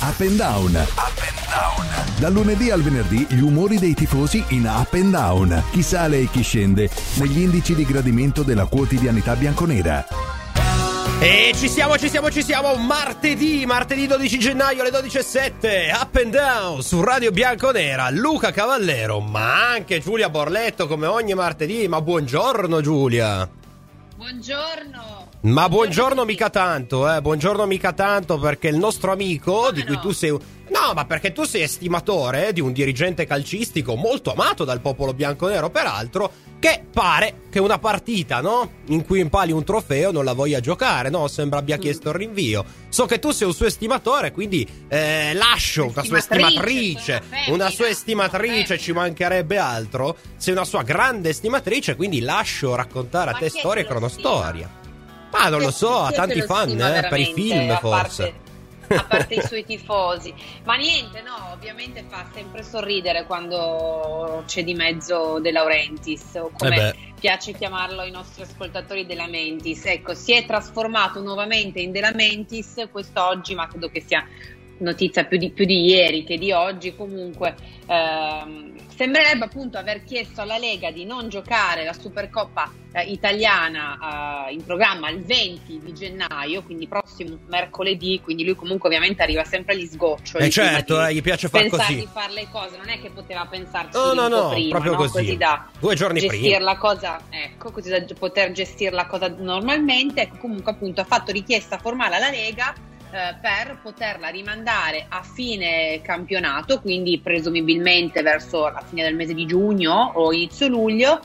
Up and Down. Dal lunedì al venerdì gli umori dei tifosi in Up and Down. Chi sale e chi scende negli indici di gradimento della quotidianità bianconera. E ci siamo, martedì 12 gennaio alle 12:07, Up and Down su Radio Bianconera, Luca Cavallero, ma anche Giulia Borletto come ogni martedì, ma buongiorno Giulia. Buongiorno. Ma buongiorno mica tanto, buongiorno mica tanto, perché il nostro amico, di cui tu sei... No, ma perché tu sei estimatore di un dirigente calcistico molto amato dal popolo bianconero, peraltro, che pare che una partita, no? In cui impali un trofeo non la voglia giocare, no? Sembra abbia chiesto il rinvio. So che tu sei un suo estimatore, quindi lascio una sua estimatrice, ci mancherebbe altro. Sei una sua grande estimatrice, quindi lascio raccontare a te storia e cronostoria. Ma non lo so, ha tanti fan, per i film forse. A parte i suoi tifosi. Ma niente, no, ovviamente fa sempre sorridere quando c'è di mezzo De Laurentiis, o come piace chiamarlo ai nostri ascoltatori, De Lamentis. Ecco, si è trasformato nuovamente in De Lamentis quest'oggi, ma credo che sia notizia più di ieri che di oggi. Comunque sembrerebbe appunto aver chiesto alla Lega di non giocare la Supercoppa italiana in programma il 20 di gennaio, quindi prossimo mercoledì. Quindi lui comunque ovviamente arriva sempre agli sgoccioli. Certo, gli piace far così. Di fare le cose, non è che poteva pensarci no, prima, proprio no? così da 2 giorni gestire prima la cosa, ecco, così da poter gestire la cosa normalmente. Ecco, comunque appunto ha fatto richiesta formale alla Lega per poterla rimandare a fine campionato, quindi presumibilmente verso la fine del mese di giugno o inizio luglio,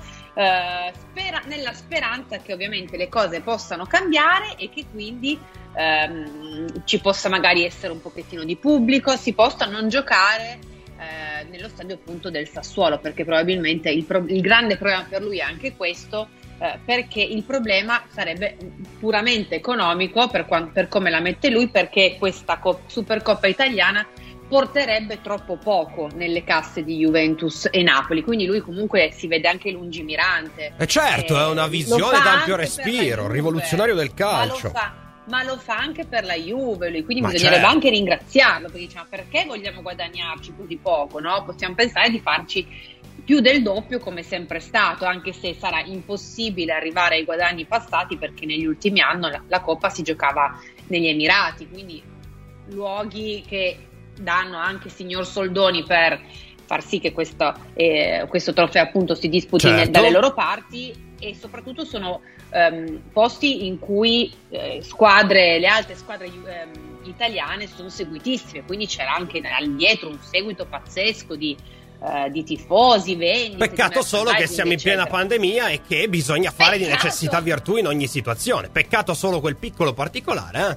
nella speranza che ovviamente le cose possano cambiare e che quindi ci possa magari essere un pochettino di pubblico, si possa non giocare nello stadio appunto del Sassuolo, perché probabilmente il grande problema per lui è anche questo, perché il problema sarebbe puramente economico per come la mette lui, perché questa Supercoppa italiana porterebbe troppo poco nelle casse di Juventus e Napoli, quindi lui comunque si vede anche lungimirante. Certo, è una visione d'ampio respiro, rivoluzionario del calcio. Ma lo fa anche per la Juve lui, quindi ma bisognerebbe certo anche ringraziarlo, perché diciamo, perché vogliamo guadagnarci così poco, no? Possiamo pensare di farci più del doppio, come sempre stato, anche se sarà impossibile arrivare ai guadagni passati, perché negli ultimi anni la Coppa si giocava negli Emirati, quindi luoghi che danno anche signor soldoni per far sì che questo trofeo appunto si disputi dalle loro parti, e soprattutto sono posti in cui le altre squadre italiane sono seguitissime, quindi c'era anche dietro un seguito pazzesco di tifosi, vendite. Peccato solo che siamo in piena pandemia e che bisogna fare di necessità virtù in ogni situazione. Peccato solo quel piccolo particolare,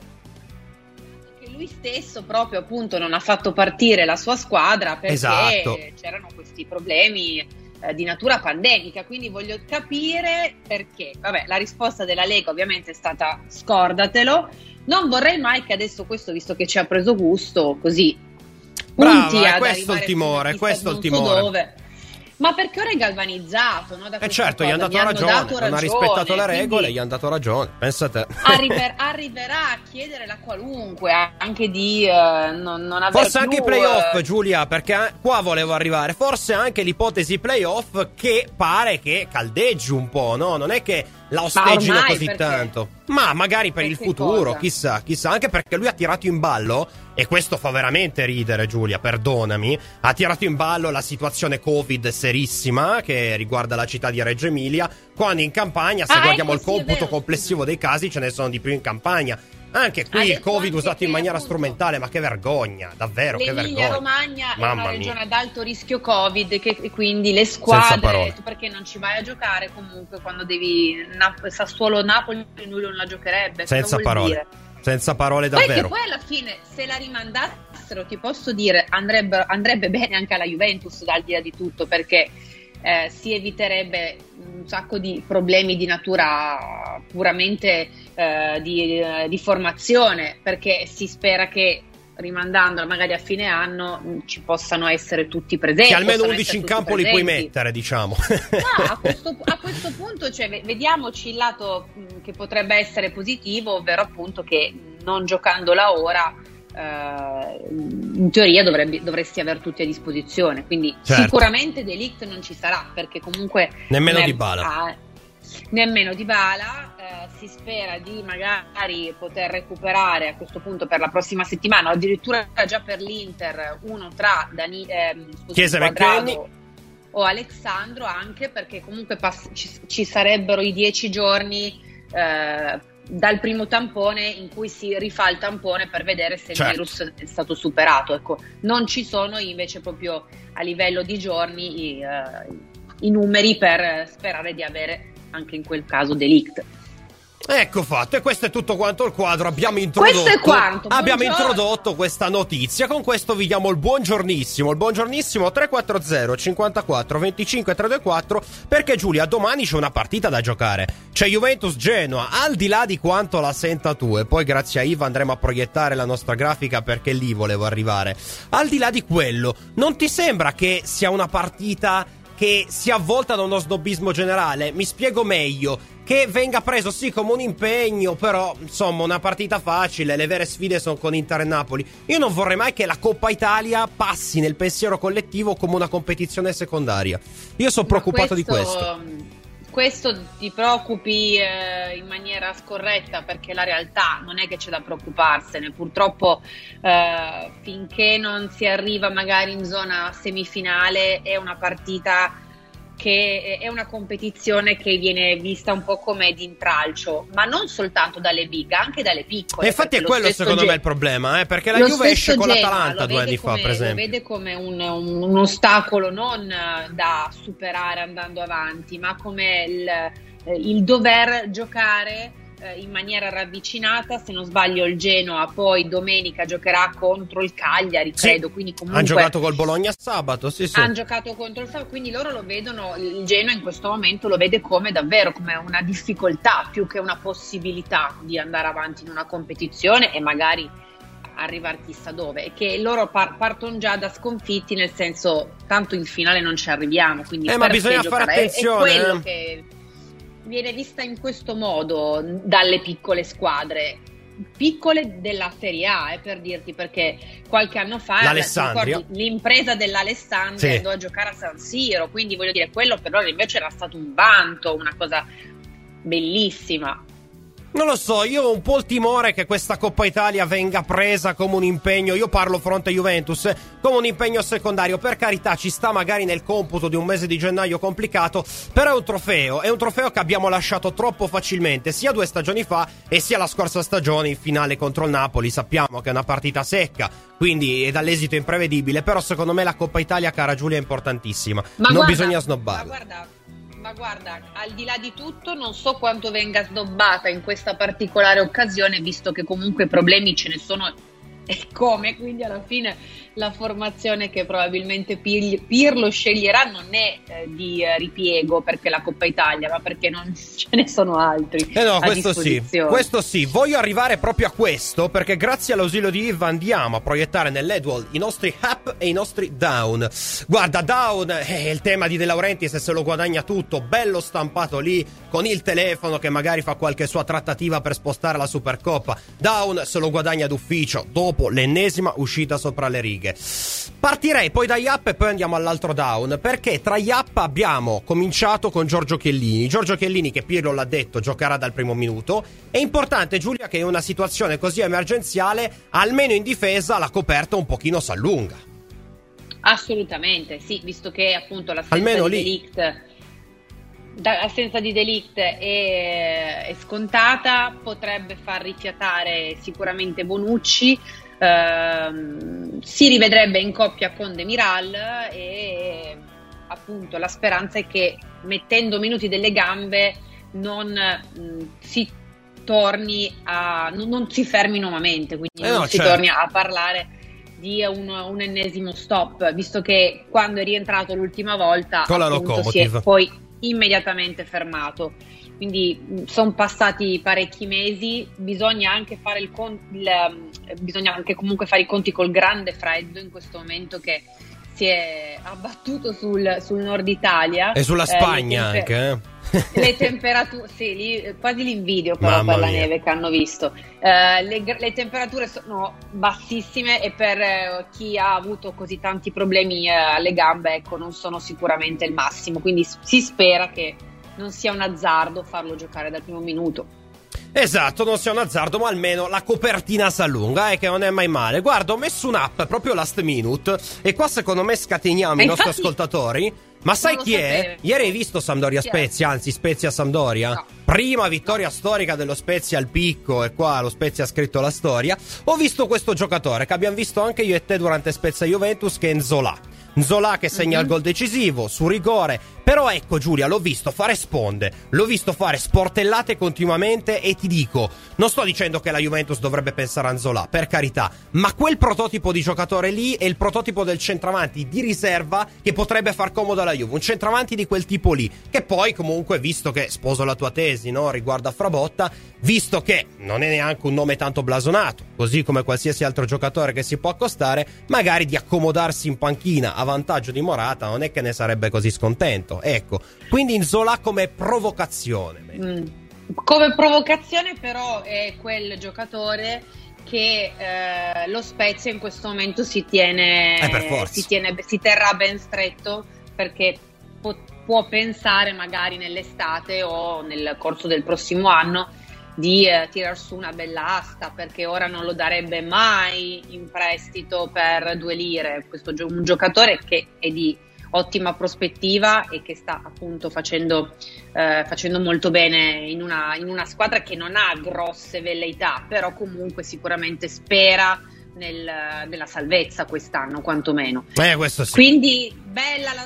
che lui stesso proprio appunto non ha fatto partire la sua squadra perché c'erano questi problemi di natura pandemica, quindi voglio capire perché. Vabbè, la risposta della Lega ovviamente è stata: scordatelo. Non vorrei mai che adesso questo, visto che ci ha preso gusto, così brava, questo il timore, dove. Ma perché ora è galvanizzato, no? Certo, gli hanno dato ragione, non ha rispettato le regole, gli hanno dato ragione, pensa te. Arriverà a chiedere la qualunque, anche di non aver forse più, anche i playoff, Giulia, perché qua volevo arrivare, forse anche l'ipotesi playoff, che pare che caldeggi un po', no? Non è che la osteggino così tanto, ma magari per il futuro, chissà, anche perché lui ha tirato in ballo, e questo fa veramente ridere, Giulia, perdonami, ha tirato in ballo la situazione Covid serissima che riguarda la città di Reggio Emilia, quando in Campania, se guardiamo il computo complessivo dei casi, ce ne sono di più in Campania. Anche qui il Covid usato in maniera strumentale, ma che vergogna, davvero, che vergogna. L'Emilia-Romagna è una regione ad alto rischio Covid, che quindi le squadre, tu perché non ci vai a giocare comunque quando devi Sassuolo-Napoli, lui non la giocherebbe. Senza parole davvero. Poi alla fine, se la rimandassero, ti posso dire, andrebbe bene anche alla Juventus, al di là di tutto, perché si eviterebbe un sacco di problemi di natura puramente di formazione, perché si spera che rimandandola magari a fine anno ci possano essere tutti presenti, che almeno 11 in campo li puoi mettere, diciamo. No, a questo punto, cioè, vediamoci il lato che potrebbe essere positivo, ovvero appunto che non giocandola ora in teoria dovresti aver tutti a disposizione, quindi certo. Sicuramente De Ligt non ci sarà, perché comunque nemmeno Dybala. Nemmeno Dybala. Si spera di magari poter recuperare a questo punto per la prossima settimana, o addirittura già per l'Inter, uno tra Chiesa McKennie o Alexandro, anche perché comunque ci sarebbero i 10 giorni dal primo tampone in cui si rifà il tampone per vedere se il virus è stato superato. Ecco, non ci sono invece proprio a livello di giorni i numeri per sperare di avere anche in quel caso De Ligt. Ecco fatto, e questo è tutto quanto il quadro. Abbiamo introdotto questa notizia. Con questo vi diamo il buongiornissimo 340 54 25 324, perché Giulia, domani c'è una partita da giocare, c'è Juventus-Genoa, al di là di quanto la senta tu, e poi grazie a Iva andremo a proiettare la nostra grafica perché lì volevo arrivare. Al di là di quello, non ti sembra che sia una partita che sia avvolta da uno snobismo generale? Mi spiego meglio. Che venga preso sì come un impegno, però insomma una partita facile, le vere sfide sono con Inter e Napoli. Io non vorrei mai che la Coppa Italia passi nel pensiero collettivo come una competizione secondaria. Io sono preoccupato di questo. Questo ti preoccupi in maniera scorretta, perché la realtà non è che c'è da preoccuparsene. Purtroppo finché non si arriva magari in zona semifinale è una partita che è una competizione che viene vista un po' come d'intralcio, ma non soltanto dalle big, anche dalle piccole. E infatti è quello secondo me il problema, perché la Juve esce con l'Atalanta 2 anni fa, per esempio. Lo vede come un ostacolo non da superare andando avanti, ma come il dover giocare in maniera ravvicinata. Se non sbaglio il Genoa poi domenica giocherà contro il Cagliari, credo, sì. Quindi comunque hanno giocato col Bologna sabato, sì. Hanno giocato contro il sabato, quindi loro lo vedono, il Genoa in questo momento lo vede come davvero come una difficoltà più che una possibilità di andare avanti in una competizione e magari arrivare chissà dove, e che loro partono già da sconfitti, nel senso tanto in finale non ci arriviamo, quindi ma bisogna fare attenzione, è quello che viene vista in questo modo dalle piccole squadre, piccole della Serie A, per dirti, perché qualche anno fa l'impresa dell'Alessandria andò a giocare a San Siro, quindi voglio dire, quello per loro invece era stato un vanto, una cosa bellissima. Non lo so, io ho un po' il timore che questa Coppa Italia venga presa come un impegno, io parlo fronte Juventus, come un impegno secondario. Per carità, ci sta magari nel computo di un mese di gennaio complicato, però è un trofeo che abbiamo lasciato troppo facilmente, sia 2 stagioni fa e sia la scorsa stagione in finale contro il Napoli. Sappiamo che è una partita secca, quindi è dall'esito imprevedibile, però secondo me la Coppa Italia, cara Giulia, è importantissima, bisogna snobbarla. Ma guarda, al di là di tutto, non so quanto venga snobbata in questa particolare occasione, visto che comunque problemi ce ne sono e come, quindi alla fine la formazione che probabilmente Pirlo sceglierà non è di ripiego perché la Coppa Italia, ma perché non ce ne sono altri a disposizione. Questo sì, voglio arrivare proprio a questo, perché grazie all'ausilio di Iva andiamo a proiettare nell'Edwall i nostri up e i nostri down. Guarda, down è il tema di De Laurentiis, se lo guadagna tutto, bello stampato lì con il telefono che magari fa qualche sua trattativa per spostare la Supercoppa. Down se lo guadagna d'ufficio dopo l'ennesima uscita sopra le righe. Partirei poi dagli up e poi andiamo all'altro down, perché tra gli up abbiamo cominciato con Giorgio Chiellini, che Pirlo l'ha detto giocherà dal primo minuto. È importante, Giulia, che in una situazione così emergenziale almeno in difesa la coperta un pochino s'allunga. Assolutamente sì, visto che appunto l'assenza di De Ligt è scontata, potrebbe far rifiatare sicuramente Bonucci. Si rivedrebbe in coppia con Demiral e appunto la speranza è che mettendo minuti delle gambe non si torni non si fermi nuovamente, quindi non si torni a parlare di un ennesimo stop, visto che quando è rientrato l'ultima volta con la appunto, si è poi immediatamente fermato. Quindi sono passati parecchi mesi, bisogna anche fare bisogna anche comunque fare i conti col grande freddo in questo momento che si è abbattuto sul nord Italia e sulla Spagna anche. Le temperature, sì, quasi li invidio però. Mamma per la mia. neve che hanno visto. Le temperature sono bassissime e per chi ha avuto così tanti problemi alle gambe, ecco, non sono sicuramente il massimo, quindi si spera che non sia un azzardo farlo giocare dal primo minuto. Esatto, non sia un azzardo, ma almeno la copertina si allunga, che non è mai male. Guarda, ho messo un'app proprio last minute e qua secondo me scateniamo i nostri ascoltatori. Ma sai chi è? Ieri hai visto Sampdoria-Spezia, anzi Spezia-Sampdoria? No. Prima vittoria storica dello Spezia al picco, e qua lo Spezia ha scritto la storia. Ho visto questo giocatore che abbiamo visto anche io e te durante Spezia-Juventus, che è Nzola che segna il gol decisivo su rigore. Però ecco Giulia, l'ho visto fare sponde, l'ho visto fare sportellate continuamente e ti dico, non sto dicendo che la Juventus dovrebbe pensare a Nzola, per carità, ma quel prototipo di giocatore lì è il prototipo del centravanti di riserva che potrebbe far comodo alla Juve, un centravanti di quel tipo lì, che poi comunque, visto che sposo la tua tesi, no, riguardo a Frabotta, visto che non è neanche un nome tanto blasonato, così come qualsiasi altro giocatore che si può accostare, magari di accomodarsi in panchina a vantaggio di Morata non è che ne sarebbe così scontento. Ecco, quindi Nzola come provocazione. Come provocazione però è quel giocatore che lo Spezia in questo momento si terrà ben stretto, perché può pensare magari nell'estate o nel corso del prossimo anno di tirar su una bella asta, perché ora non lo darebbe mai in prestito per 2 lire. Questo un giocatore che è di ottima prospettiva e che sta appunto facendo molto bene in una squadra che non ha grosse velleità, però comunque sicuramente spera nella salvezza quest'anno, quantomeno. Questo sì. Quindi bella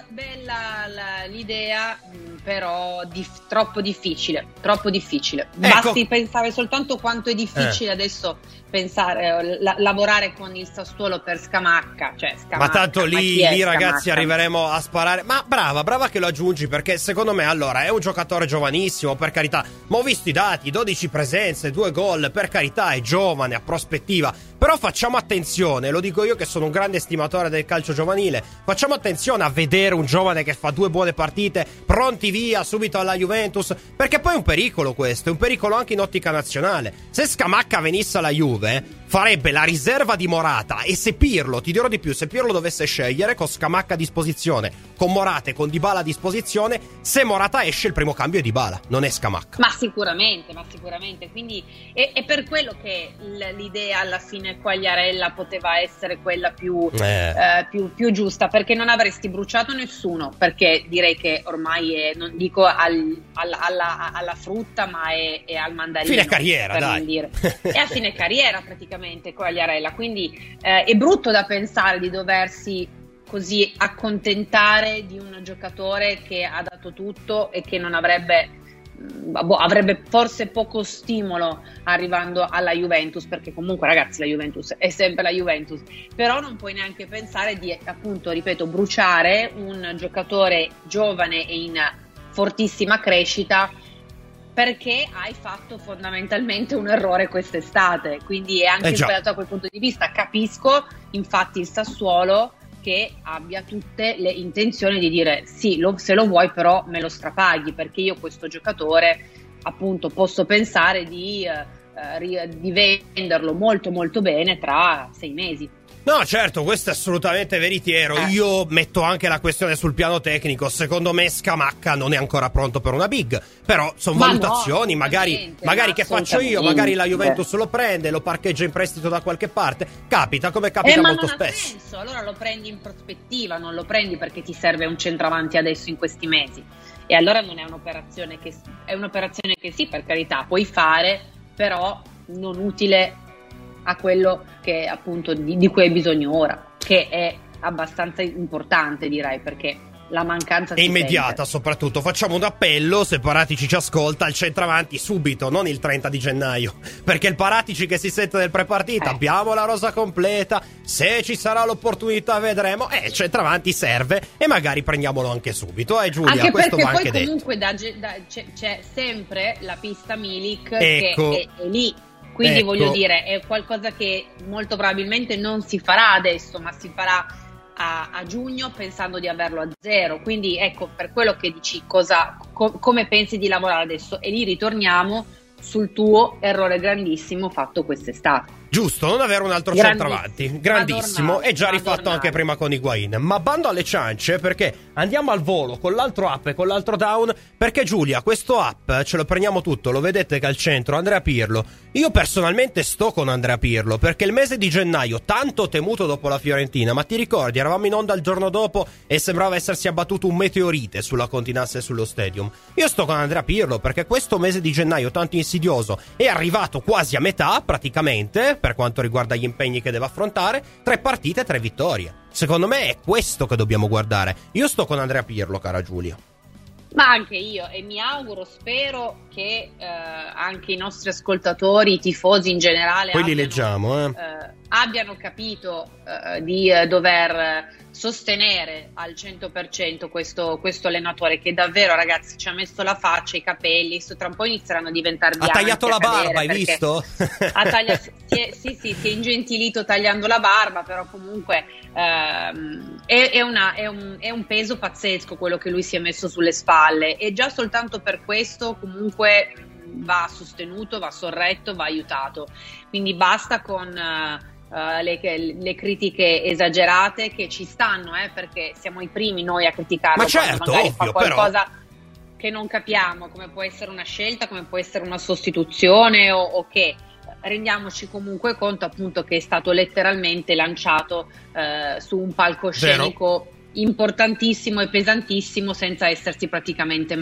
l'idea, però troppo difficile. Basti pensare soltanto quanto è difficile adesso pensare lavorare con il Sassuolo per Scamacca, ma tanto lì ragazzi Scamacca? Arriveremo a sparare. Ma brava che lo aggiungi, perché secondo me allora è un giocatore giovanissimo, per carità, ma ho visto i dati, 12 presenze, 2 gol, per carità è giovane, ha prospettiva, però facciamo attenzione, lo dico io che sono un grande estimatore del calcio giovanile, facciamo attenzione a vedere un giovane che fa 2 buone partite pronti via subito alla Juventus, perché poi è un pericolo questo, è un pericolo anche in ottica nazionale. Se Scamacca venisse alla Juve farebbe la riserva di Morata, e se Pirlo, ti dirò di più, se Pirlo dovesse scegliere con Scamacca a disposizione, con Morata e con Dybala a disposizione, se Morata esce il primo cambio è Dybala, non è Scamacca. Ma sicuramente, quindi è per quello che l'idea alla fine Quagliarella poteva essere quella più giusta, perché non avresti bruciato nessuno, perché direi che ormai è, non dico alla frutta, ma è al mandarino. Fine carriera, per dai. Non dire. È a fine carriera praticamente Quagliarella, quindi è brutto da pensare di doversi così accontentare di un giocatore che ha dato tutto e che non avrebbe forse poco stimolo arrivando alla Juventus, perché comunque ragazzi la Juventus è sempre la Juventus, però non puoi neanche pensare di, appunto, ripeto, bruciare un giocatore giovane e in fortissima crescita, perché hai fatto fondamentalmente un errore quest'estate, quindi è anche sbagliato da quel punto di vista. Capisco infatti il Sassuolo che abbia tutte le intenzioni di dire sì, se lo vuoi però me lo strapaghi, perché io questo giocatore appunto posso pensare di venderlo molto molto bene tra 6 mesi. No, certo, questo è assolutamente veritiero. Io metto anche la questione sul piano tecnico. Secondo me Scamacca non è ancora pronto per una big, però sono valutazioni, no, magari che faccio io, magari la Juventus lo prende, lo parcheggia in prestito da qualche parte. Capita, come capita molto spesso. Senso. Allora lo prendi in prospettiva, non lo prendi perché ti serve un centravanti adesso in questi mesi. E allora non è un'operazione che sì, per carità, puoi fare, però non utile a quello che appunto di cui hai bisogno ora, che è abbastanza importante, direi, perché la mancanza è immediata. Soprattutto facciamo un appello, se Paratici ci ascolta, al centravanti subito, non il 30 di gennaio, perché il Paratici che si sente del prepartita, abbiamo la rosa completa, se ci sarà l'opportunità vedremo, il centravanti serve e magari prendiamolo anche subito, Giulia, anche questo va perché anche poi comunque c'è sempre la pista Milik, ecco, che è lì. Quindi voglio dire, è qualcosa che molto probabilmente non si farà adesso, ma si farà a giugno pensando di averlo a 0, quindi ecco, per quello che dici come pensi di lavorare adesso, e lì ritorniamo sul tuo errore grandissimo fatto quest'estate. Giusto, non avere un altro centravanti, grandissimo, e già rifatto anche prima con Higuain. Ma bando alle ciance, perché andiamo al volo con l'altro up e con l'altro down, perché Giulia, questo up ce lo prendiamo tutto, lo vedete che al centro Andrea Pirlo. Io personalmente sto con Andrea Pirlo, perché il mese di gennaio, tanto temuto dopo la Fiorentina, ma ti ricordi, eravamo in onda il giorno dopo e sembrava essersi abbattuto un meteorite sulla Continasse e sullo Stadium. Io sto con Andrea Pirlo, perché questo mese di gennaio tanto insidioso è arrivato quasi a metà, praticamente, per quanto riguarda gli impegni che deve affrontare, 3 partite, 3 vittorie. Secondo me è questo che dobbiamo guardare. Io sto con Andrea Pirlo, cara Giulia. Ma anche io, e mi auguro, spero che anche i nostri ascoltatori, i tifosi in generale, abbiano capito di dover sostenere al 100% questo allenatore, che davvero, ragazzi, ci ha messo la faccia, i capelli, tra un po' inizieranno a diventare bianchi. Ha tagliato la barba, hai visto? Si è ingentilito tagliando la barba, però comunque è un peso pazzesco quello che lui si è messo sulle spalle, e già soltanto per questo comunque va sostenuto, va sorretto, va aiutato. Quindi basta con le critiche esagerate, che ci stanno, perché siamo i primi noi a criticarlo. Ma certo, magari ovvio, fa qualcosa però che non capiamo, come può essere una scelta, come può essere una sostituzione o che. Rendiamoci comunque conto, appunto, che è stato letteralmente lanciato su un palcoscenico importantissimo e pesantissimo, senza aver praticamente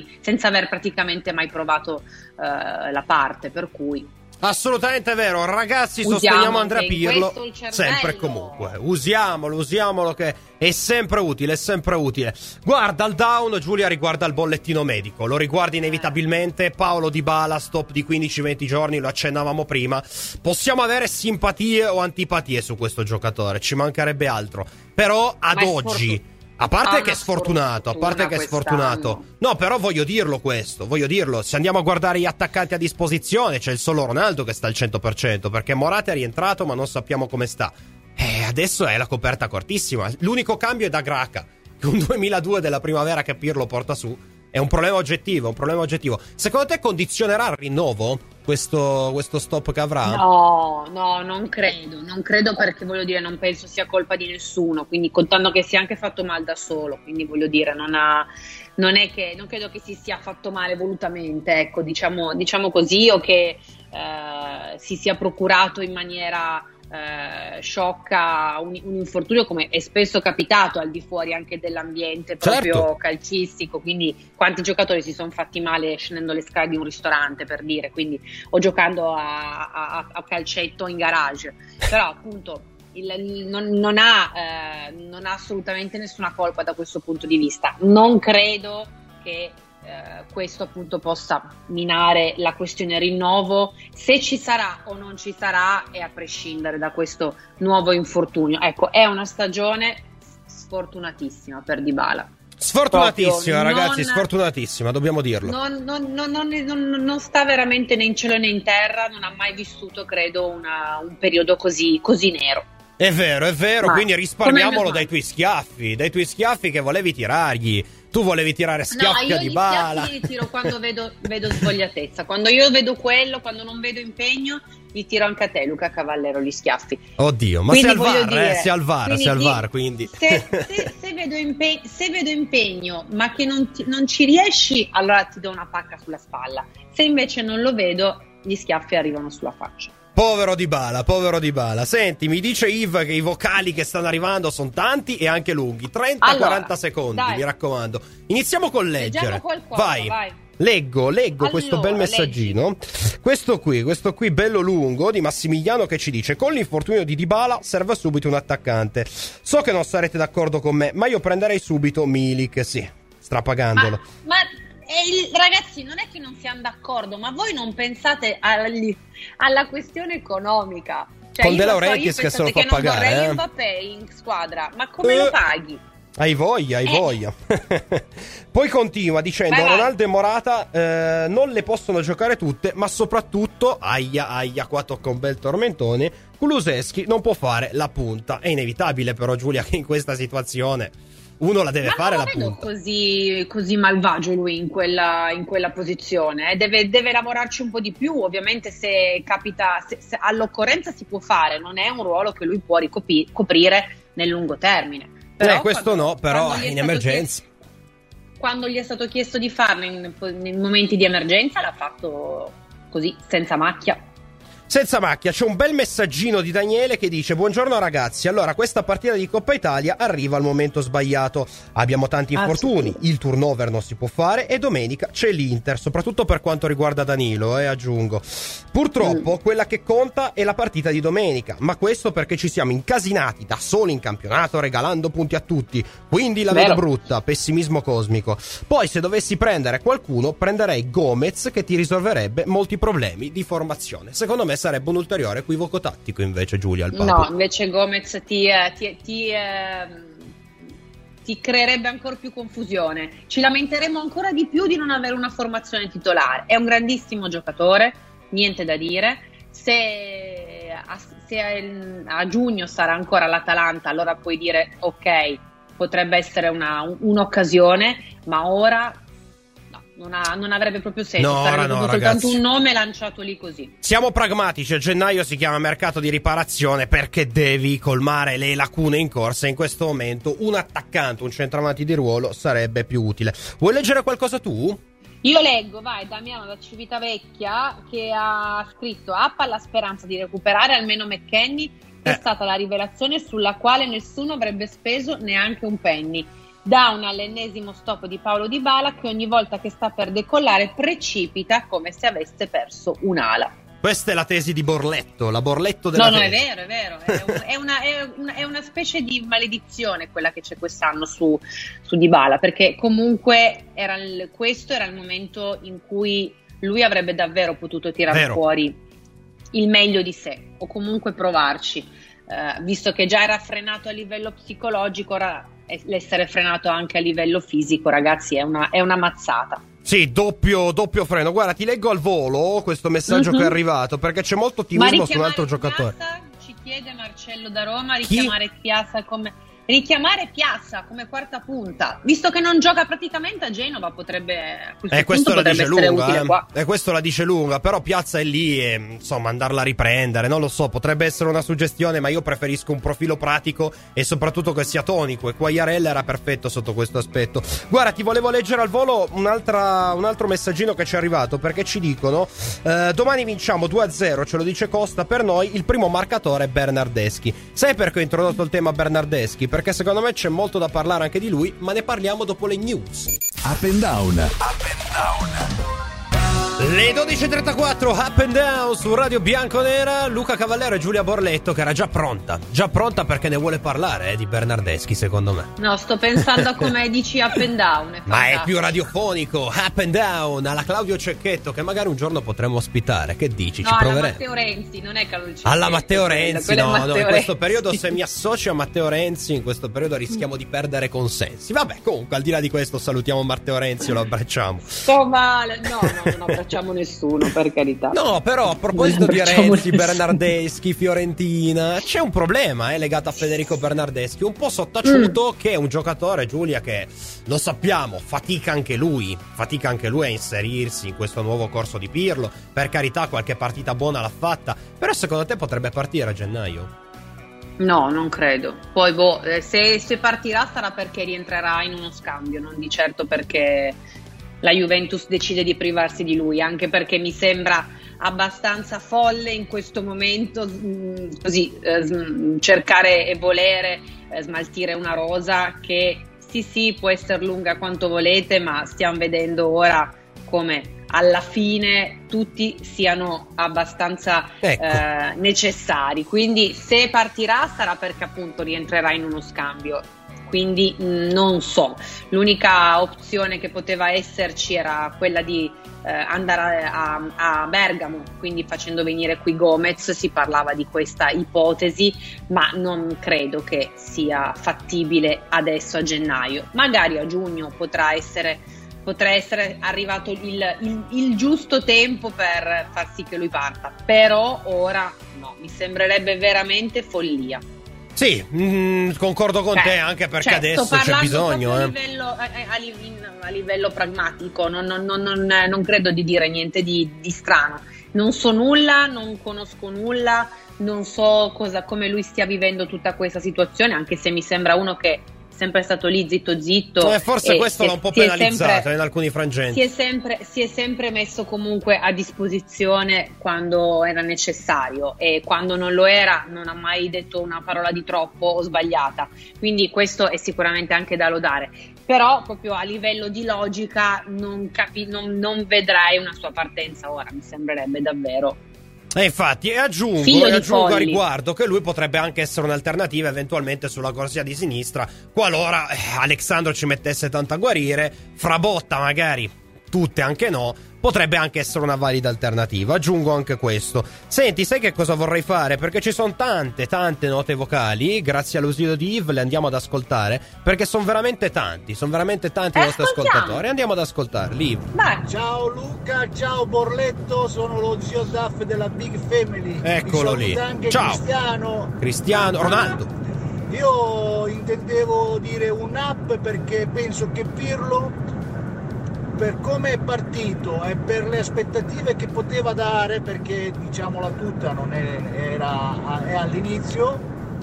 mai provato la parte, per cui assolutamente vero, ragazzi, sosteniamo Andrea Pirlo sempre e comunque. Usiamolo, che è sempre utile, Guarda il down, Giulia, riguarda il bollettino medico, lo riguardi inevitabilmente. Paulo Dybala, stop di 15-20 giorni, lo accennavamo prima. Possiamo avere simpatie o antipatie su questo giocatore, ci mancherebbe altro, però ad oggi, a parte che è sfortunato, no, però voglio dirlo, se andiamo a guardare gli attaccanti a disposizione, c'è il solo Ronaldo che sta al 100%, perché Morata è rientrato ma non sappiamo come sta. Adesso è la coperta cortissima. L'unico cambio è da Graca, che un 2002 della primavera che Pirlo porta su. È un problema oggettivo. Secondo te condizionerà il rinnovo questo stop che avrà? No, non credo, perché voglio dire, non penso sia colpa di nessuno, quindi contando che sia anche fatto male da solo, quindi voglio dire, non credo che si sia fatto male volutamente, ecco, diciamo così, o che si sia procurato in maniera sciocca un infortunio, come è spesso capitato al di fuori anche dell'ambiente proprio calcistico. Quindi quanti giocatori si sono fatti male scendendo le scale di un ristorante, per dire, quindi, o giocando a calcetto in garage. Però appunto non ha assolutamente nessuna colpa da questo punto di vista. Non credo che questo appunto possa minare la questione rinnovo, se ci sarà o non ci sarà, e a prescindere da questo nuovo infortunio. Ecco, è una stagione sfortunatissima per Dybala. Sfortunatissima, ragazzi, sfortunatissima, dobbiamo dirlo. Non sta veramente né in cielo né in terra, non ha mai vissuto, credo, un periodo così nero. È vero, quindi risparmiamolo dai tuoi schiaffi che volevi tirargli. Tu volevi tirare schiaffi a Dybala. No, io gli schiaffi li tiro quando vedo svogliatezza. Quando io vedo quello, quando non vedo impegno, li tiro anche a te, Luca Cavallero, gli schiaffi. Oddio, ma sei al VAR, quindi. Se vedo impegno, ma che non ci riesci, allora ti do una pacca sulla spalla. Se invece non lo vedo, gli schiaffi arrivano sulla faccia. Povero Dybala. Senti, mi dice Yves che i vocali che stanno arrivando sono tanti e anche lunghi. 30-40 secondi, dai, mi raccomando. Iniziamo con leggere. Vai. Leggo allora, questo bel messaggino. Questo qui bello lungo, di Massimiliano, che ci dice: con l'infortunio di Dybala serve subito un attaccante. So che non sarete d'accordo con me, ma io prenderei subito Milik, sì, strapagandolo. Ragazzi, non è che non siamo d'accordo, ma voi non pensate alla questione economica. Cioè, con De Laurentiis che se lo fa pagare. Non vorrei Mbappé in squadra, ma come lo paghi? Hai voglia. Poi continua dicendo: vai. Ronaldo e Morata non le possono giocare tutte, ma soprattutto, aia, qua tocca un bel tormentone, Kulusevski non può fare la punta. È inevitabile però, Giulia, che in questa situazione uno la deve fare la punta. Così malvagio lui in quella posizione. Deve lavorarci un po' di più. Ovviamente se capita, se all'occorrenza si può fare, non è un ruolo che lui può coprire nel lungo termine. Però però in emergenza. Quando gli è stato chiesto di farlo in momenti di emergenza, l'ha fatto così, senza macchia. Senza macchia. C'è un bel messaggino di Daniele che dice: buongiorno ragazzi, allora questa partita di Coppa Italia arriva al momento sbagliato, abbiamo tanti infortuni, il turnover non si può fare e domenica c'è l'Inter, soprattutto per quanto riguarda Danilo, aggiungo. Purtroppo quella che conta è la partita di domenica, ma questo perché ci siamo incasinati da soli in campionato regalando punti a tutti, quindi la vedo brutta, pessimismo cosmico. Poi se dovessi prendere qualcuno prenderei Gomez, che ti risolverebbe molti problemi di formazione. Secondo me sarebbe un ulteriore equivoco tattico invece, Giulia, al Papu. No, invece Gomez ti creerebbe ancora più confusione. Ci lamenteremo ancora di più di non avere una formazione titolare. È un grandissimo giocatore, niente da dire. Se a giugno sarà ancora l'Atalanta, allora puoi dire ok, potrebbe essere un'occasione, ma ora non avrebbe proprio senso. Sarebbe soltanto un nome lanciato lì così. Siamo pragmatici, a gennaio si chiama mercato di riparazione perché devi colmare le lacune in corsa. In questo momento un attaccante, un centravanti di ruolo sarebbe più utile. Vuoi leggere qualcosa tu? Io leggo, vai, Damiano da Civitavecchia, che ha scritto: Appa la speranza di recuperare almeno McKennie, che è stata la rivelazione sulla quale nessuno avrebbe speso neanche un penny. Down all'ennesimo stop di Paulo Dybala, che ogni volta che sta per decollare precipita come se avesse perso un'ala. Questa è la tesi di Borletto, la Borletto della tesi. No, è vero. È una specie di maledizione quella che c'è quest'anno su Dybala, perché comunque questo era il momento in cui lui avrebbe davvero potuto tirare fuori il meglio di sé, o comunque provarci, visto che già era frenato a livello psicologico. Ora l'essere frenato anche a livello fisico, ragazzi, è una mazzata. Sì, doppio freno. Guarda, ti leggo al volo questo messaggio che è arrivato, perché c'è molto ottimismo su un altro giocatore. Piazza, ci chiede Marcello da Roma, richiamare Piazza come quarta punta, visto che non gioca praticamente a Genova, potrebbe questo la dice lunga, qua. Questo la dice lunga, però Piazza è lì e insomma andarla a riprendere, non lo so, potrebbe essere una suggestione, ma io preferisco un profilo pratico e soprattutto che sia tonico, e Quagliarella era perfetto sotto questo aspetto. Guarda, ti volevo leggere al volo un altro messaggino che ci è arrivato, perché ci dicono domani vinciamo 2-0, ce lo dice Costa, per noi il primo marcatore è Bernardeschi. Sai perché ho introdotto il tema Bernardeschi? Perché secondo me c'è molto da parlare anche di lui, ma ne parliamo dopo le news. Up and down. Le 12.34, Up and Down su Radio Bianconera. Luca Cavallero e Giulia Borletto, che era già pronta perché ne vuole parlare di Bernardeschi, secondo me. No, sto pensando a come dici Up and Down. Ma è più radiofonico. Up and Down alla Claudio Cecchetto, che magari un giorno potremo ospitare. Che dici? Ci proveremo. Alla Matteo Renzi, non è Claudio Cecchetto. Alla Matteo Renzi, no, in questo periodo se mi associo a Matteo Renzi, in questo periodo rischiamo di perdere consensi. Vabbè, comunque al di là di questo salutiamo Matteo Renzi e lo abbracciamo. Sto male. No, non abbracciamo nessuno, per carità. No, però a proposito di Renzi, Bernardeschi, Fiorentina, c'è un problema legato a Federico Bernardeschi, un po' sottaciuto, che è un giocatore, Giulia, che lo sappiamo, fatica anche lui a inserirsi in questo nuovo corso di Pirlo. Per carità, qualche partita buona l'ha fatta, però secondo te potrebbe partire a gennaio? No, non credo. Poi se partirà sarà perché rientrerà in uno scambio, non di certo perché la Juventus decide di privarsi di lui, anche perché mi sembra abbastanza folle in questo momento cercare e volere smaltire una rosa che sì può essere lunga quanto volete, ma stiamo vedendo ora come alla fine tutti siano abbastanza necessari. Quindi se partirà sarà perché appunto rientrerà in uno scambio. Quindi non so, l'unica opzione che poteva esserci era quella di andare a Bergamo, quindi facendo venire qui Gomez. Si parlava di questa ipotesi, ma non credo che sia fattibile adesso a gennaio. Magari a giugno potrà essere potrà essere arrivato il giusto tempo per far sì che lui parta, però ora no, mi sembrerebbe veramente follia. Sì, concordo con te, anche perché adesso c'è bisogno. A livello pragmatico, non credo di dire niente di strano. Non so nulla, non conosco nulla, non so come lui stia vivendo tutta questa situazione, anche se mi sembra uno che sempre stato lì zitto forse questo l'ha un po' penalizzato in alcuni frangenti. Si è sempre messo comunque a disposizione quando era necessario, e quando non lo era non ha mai detto una parola di troppo o sbagliata, quindi questo è sicuramente anche da lodare, però proprio a livello di logica non vedrei una sua partenza ora, mi sembrerebbe davvero. Infatti, e aggiungo a riguardo che lui potrebbe anche essere un'alternativa eventualmente sulla corsia di sinistra, qualora Alexandro ci mettesse tanto a guarire. Frabotta magari tutte anche no, potrebbe anche essere una valida alternativa. Aggiungo anche questo. Senti, sai che cosa vorrei fare? Perché ci sono tante note vocali, grazie all'ausilio di Yves le andiamo ad ascoltare, perché sono veramente tanti i nostri ascoltatori. Andiamo ad ascoltarli, Yves. Ciao Luca, ciao Borletto, sono lo zio Zaff della Big Family. Eccolo lì. Anche ciao Cristiano Ronaldo. Io intendevo dire un'app perché penso che Pirlo, per come è partito e per le aspettative che poteva dare, perché diciamola tutta è all'inizio,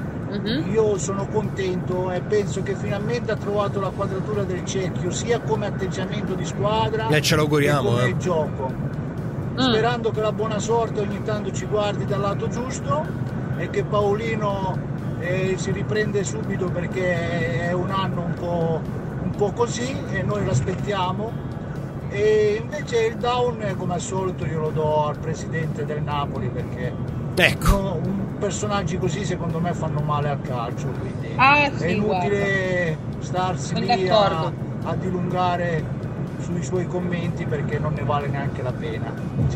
io sono contento e penso che finalmente ha trovato la quadratura del cerchio, sia come atteggiamento di squadra e ce lo auguriamo, che come gioco, sperando che la buona sorte ogni tanto ci guardi dal lato giusto e che Paolino si riprende subito, perché è un anno un po' così e noi l'aspettiamo. E invece il down, come al solito, io lo do al presidente del Napoli, perché personaggi così secondo me fanno male al calcio, quindi è inutile starsi lì a dilungare sui suoi commenti, perché non ne vale neanche la pena.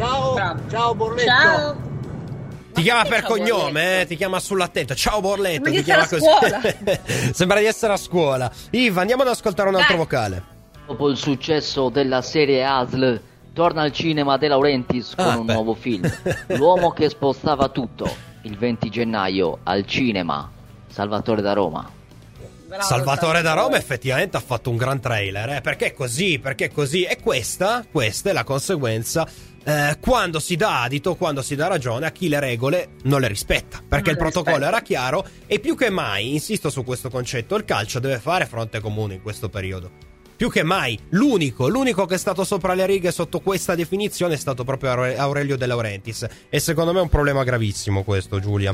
Ciao Borletto. Ciao. Ti chiama per cognome, ti chiama sull'attento. Ciao Borletto, ti chiama così. Sembra di essere a scuola. Iva, andiamo ad ascoltare un altro vocale. Dopo il successo della serie ASL, torna al cinema De Laurentiis con un nuovo film. L'uomo che spostava tutto, il 20 gennaio al cinema. Salvatore da Roma. Salvatore da Roma effettivamente ha fatto un gran trailer, perché è così, e questa è la conseguenza quando si dà adito, quando si dà ragione a chi le regole non le rispetta, perché il protocollo era chiaro, e più che mai, insisto su questo concetto, il calcio deve fare fronte comune in questo periodo. Più che mai, l'unico che è stato sopra le righe sotto questa definizione è stato proprio Aurelio De Laurentiis, e secondo me è un problema gravissimo questo, Giulia.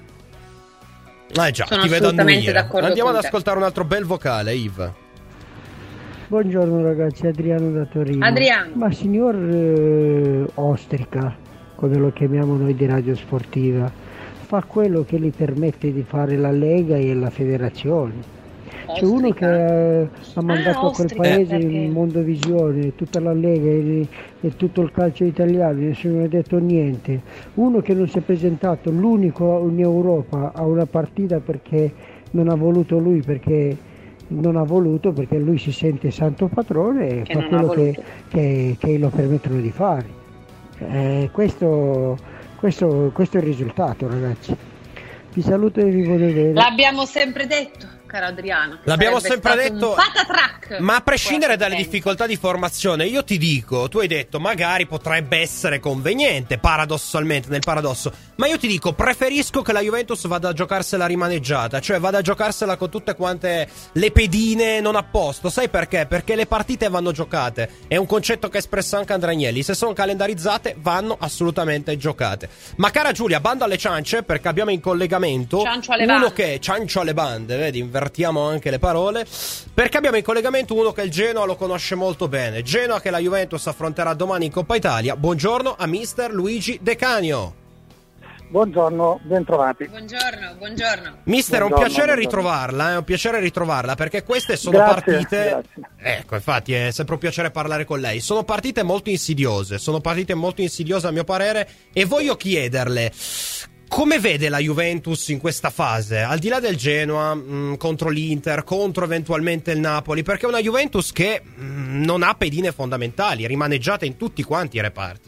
Già, ti vedo annuire. Andiamo ad ascoltare un altro bel vocale, Yves. Buongiorno ragazzi, Adriano da Torino. Adriano. Ma signor Ostrica, come lo chiamiamo noi di Radio Sportiva, fa quello che gli permette di fare la Lega e la federazione. C'è uno che ha mandato a quel paese in Mondovisione tutta la Lega e tutto il calcio italiano, nessuno ha detto niente. Uno che non si è presentato, l'unico in Europa, a una partita perché non ha voluto lui, perché perché lui si sente santo patrone e fa quello che lo permettono di fare. Questo è il risultato, ragazzi. Vi saluto e vi voglio bene. L'abbiamo sempre detto, caro Adriano. L'abbiamo sempre detto, ma a prescindere dalle difficoltà di formazione, io ti dico, tu hai detto magari potrebbe essere conveniente paradossalmente, nel paradosso, ma io ti dico preferisco che la Juventus vada a giocarsela rimaneggiata, cioè vada a giocarsela con tutte quante le pedine non a posto. Sai perché? Perché le partite vanno giocate, è un concetto che ha espresso anche Andrea Agnelli, se sono calendarizzate vanno assolutamente giocate. Ma cara Giulia, bando alle ciance, perché abbiamo in collegamento uno che ciancio alle bande, vedi, invertiamo anche le parole, perché abbiamo in collegamento uno che il Genoa lo conosce molto bene, Genoa che la Juventus affronterà domani in Coppa Italia. Buongiorno a mister Luigi De Canio. Buongiorno, bentrovati. Buongiorno. Mister, è un piacere ritrovarla, perché queste sono partite. Grazie. Ecco, infatti è sempre un piacere parlare con lei. Sono partite molto insidiose a mio parere, e voglio chiederle Come vede la Juventus in questa fase? Al di là del Genoa, contro l'Inter, contro eventualmente il Napoli, perché è una Juventus che non ha pedine fondamentali, è rimaneggiata in tutti quanti i reparti.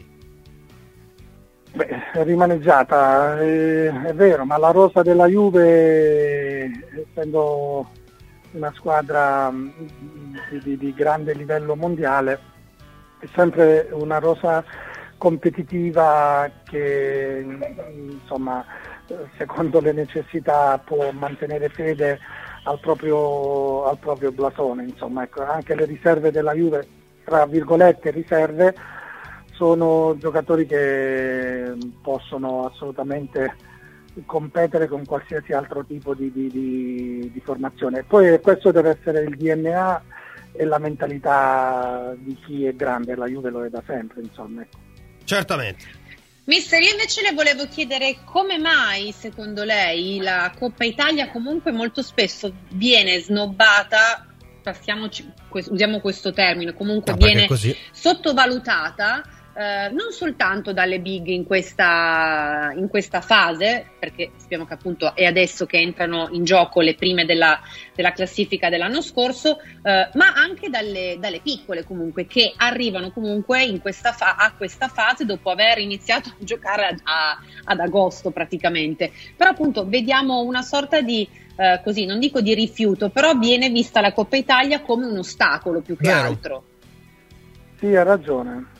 È rimaneggiata, è vero, ma la rosa della Juve, essendo una squadra di grande livello mondiale, è sempre una rosa competitiva che, insomma, secondo le necessità può mantenere fede al proprio blasone, insomma, ecco, anche le riserve della Juve, tra virgolette riserve, sono giocatori che possono assolutamente competere con qualsiasi altro tipo di formazione. Poi questo deve essere il DNA e la mentalità di chi è grande, la Juve lo è da sempre, insomma, ecco. Certamente. Mister, io invece le volevo chiedere come mai secondo lei la Coppa Italia comunque molto spesso viene snobbata, usiamo questo termine, comunque viene sottovalutata, non soltanto dalle big in questa fase, perché sappiamo che appunto è adesso che entrano in gioco le prime della classifica dell'anno scorso, ma anche dalle piccole comunque, che arrivano comunque a questa fase dopo aver iniziato a giocare ad agosto praticamente. Però appunto vediamo una sorta di così, non dico di rifiuto, però viene vista la Coppa Italia come un ostacolo più che altro. Sì, ha ragione,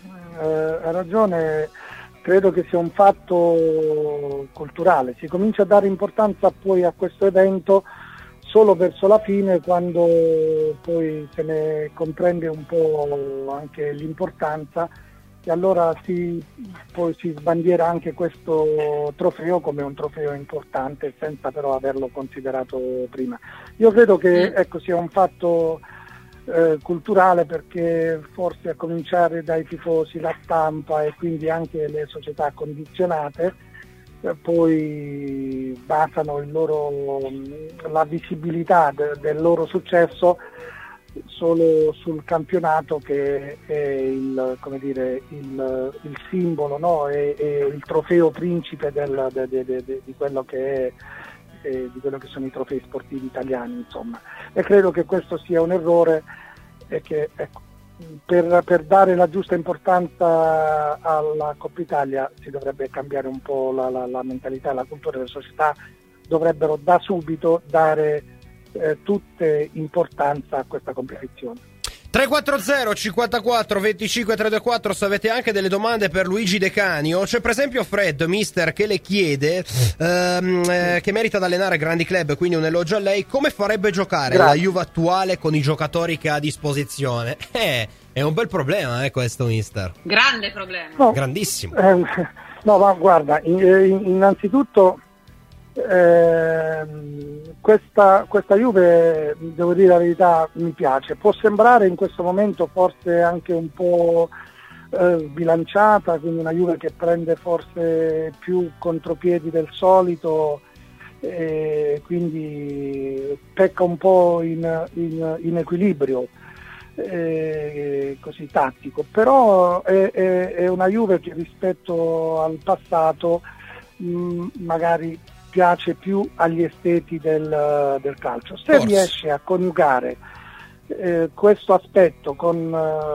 credo che sia un fatto culturale. Si comincia a dare importanza poi a questo evento solo verso la fine, quando poi se ne comprende un po' anche l'importanza, e allora poi si sbandiera anche questo trofeo come un trofeo importante, senza però averlo considerato prima. Io credo che sia un fatto culturale, perché forse a cominciare dai tifosi, la stampa e quindi anche le società condizionate poi basano la visibilità del loro successo solo sul campionato, che è il simbolo, no? È il trofeo principe di quello che è, di quello che sono i trofei sportivi italiani, insomma. E credo che questo sia un errore, e che per dare la giusta importanza alla Coppa Italia si dovrebbe cambiare un po' la mentalità, la cultura. Le società dovrebbero da subito dare tutte importanza a questa competizione. 340 54 25 324, se avete anche delle domande per Luigi De Canio. C'è per esempio Fred, mister, che le chiede che merita ad allenare grandi club, quindi un elogio a lei: come farebbe giocare la Juve attuale con i giocatori che ha a disposizione? È un bel problema questo, mister. Grande problema. No, grandissimo. No, ma guarda, innanzitutto questa Juve, devo dire la verità, mi piace. Può sembrare in questo momento forse anche un po' bilanciata, quindi una Juve che prende forse più contropiedi del solito, quindi pecca un po' in equilibrio così tattico, però è una Juve che rispetto al passato magari piace più agli esteti del calcio. Se riesce a coniugare questo aspetto con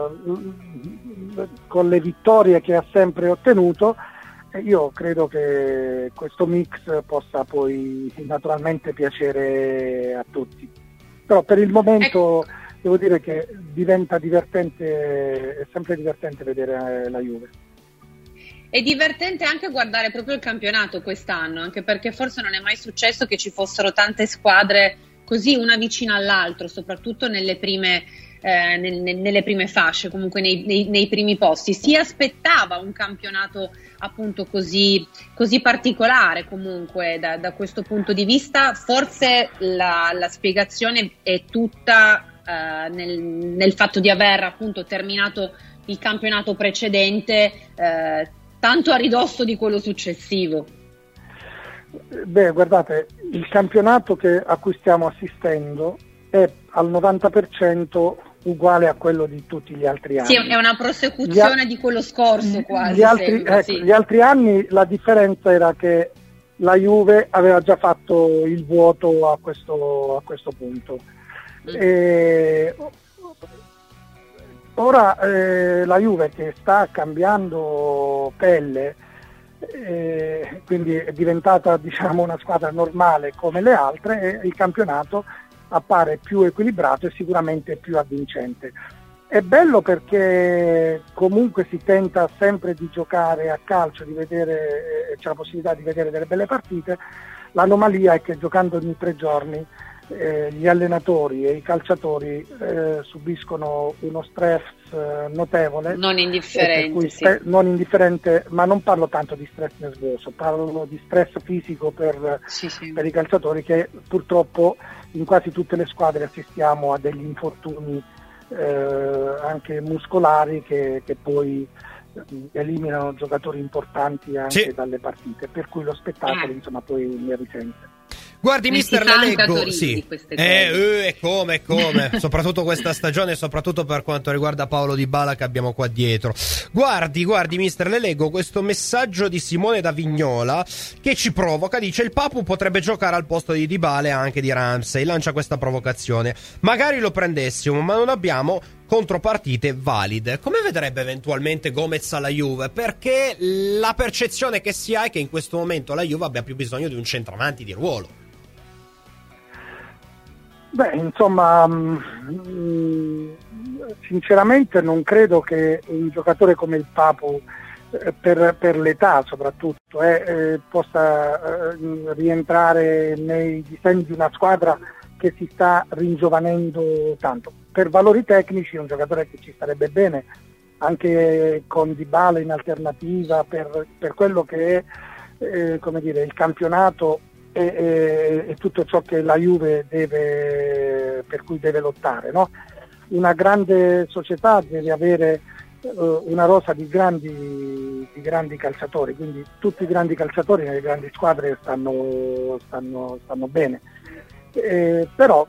le vittorie che ha sempre ottenuto, io credo che questo mix possa poi naturalmente piacere a tutti. Però per il momento devo dire che diventa divertente, è sempre divertente vedere la Juve. È divertente anche guardare proprio il campionato quest'anno, anche perché forse non è mai successo che ci fossero tante squadre così una vicina all'altro, soprattutto nelle prime fasce, comunque nei primi posti. Si aspettava un campionato appunto così particolare comunque da questo punto di vista. Forse la spiegazione è tutta nel fatto di aver appunto terminato il campionato precedente tanto a ridosso di quello successivo. Beh, guardate, il campionato a cui stiamo assistendo è al 90% uguale a quello di tutti gli altri anni. Sì, è una prosecuzione di quello scorso quasi. Gli altri anni la differenza era che la Juve aveva già fatto il vuoto a questo punto. Ora la Juve, che sta cambiando pelle, quindi è diventata, diciamo, una squadra normale come le altre, e il campionato appare più equilibrato e sicuramente più avvincente. È bello perché comunque si tenta sempre di giocare a calcio, di vedere, c'è la possibilità di vedere delle belle partite. L'anomalia è che giocando ogni 3 giorni gli allenatori e i calciatori subiscono uno stress notevole, non indifferente, non indifferente, ma non parlo tanto di stress nervoso, parlo di stress fisico per i calciatori, che purtroppo in quasi tutte le squadre assistiamo a degli infortuni anche muscolari che poi eliminano giocatori importanti anche dalle partite, per cui lo spettacolo insomma poi ne risente. Guardi, mister, le leggo. Sì. Come, soprattutto questa stagione, soprattutto per quanto riguarda Paolo Dybala che abbiamo qua dietro. Guardi, mister, le leggo questo messaggio di Simone da Vignola che ci provoca. Dice: il Papu potrebbe giocare al posto di Dybala e anche di Ramsey. Lancia questa provocazione. Magari lo prendessimo, ma non abbiamo contropartite valide. Come vedrebbe eventualmente Gomez alla Juve? Perché la percezione che si ha è che in questo momento la Juve abbia più bisogno di un centravanti di ruolo. Beh, insomma, sinceramente non credo che un giocatore come il Papu, per l'età soprattutto, possa rientrare nei disegni di una squadra che si sta ringiovanendo tanto. Per valori tecnici è un giocatore che ci starebbe bene, anche con Dybala in alternativa, per quello che è come dire, il campionato e tutto ciò che la Juve per cui deve lottare, no? Una grande società deve avere una rosa di grandi calciatori, quindi tutti i grandi calciatori nelle grandi squadre stanno bene. Però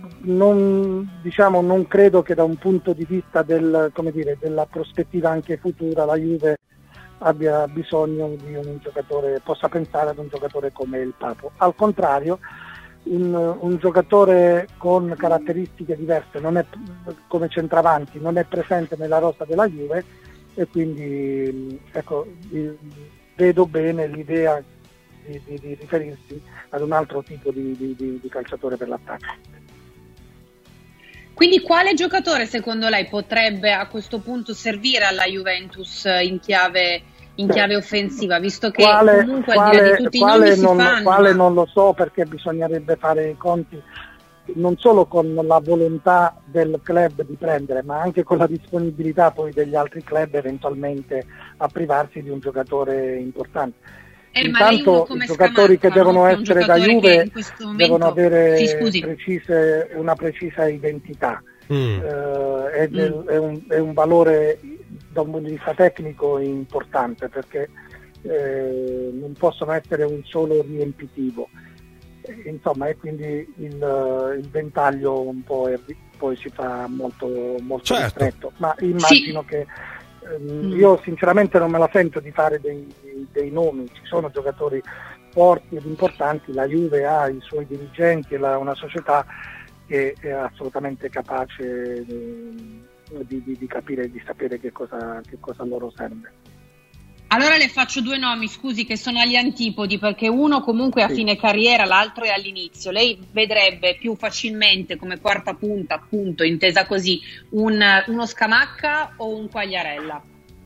non credo che da un punto di vista della prospettiva anche futura la Juve abbia bisogno di un giocatore, possa pensare ad un giocatore come il Papu. Al contrario, un giocatore con caratteristiche diverse, non è come centravanti, non è presente nella rosa della Juve, e quindi vedo bene l'idea di riferirsi ad un altro tipo di calciatore per l'attacco. Quindi quale giocatore secondo lei potrebbe a questo punto servire alla Juventus in chiave offensiva, visto che comunque al di là di tutti i nomi si fanno? Quale non lo so, perché bisognerebbe fare i conti non solo con la volontà del club di prendere, ma anche con la disponibilità poi degli altri club eventualmente a privarsi di un giocatore importante. Intanto i giocatori che devono essere da Juve devono avere una precisa identità. È un valore da un punto di vista tecnico importante, perché non possono essere un solo riempitivo. Insomma, e quindi il ventaglio un po' poi si fa molto ristretto. Ma immagino che io sinceramente non me la sento di fare dei nomi. Ci sono giocatori forti ed importanti, la Juve ha i suoi dirigenti e una società che è assolutamente capace di capire e di sapere che cosa loro serve. Allora le faccio 2 nomi, scusi, che sono agli antipodi, perché uno comunque è a fine carriera, l'altro è all'inizio. Lei vedrebbe più facilmente come quarta punta, appunto, intesa così, uno Scamacca o un Quagliarella?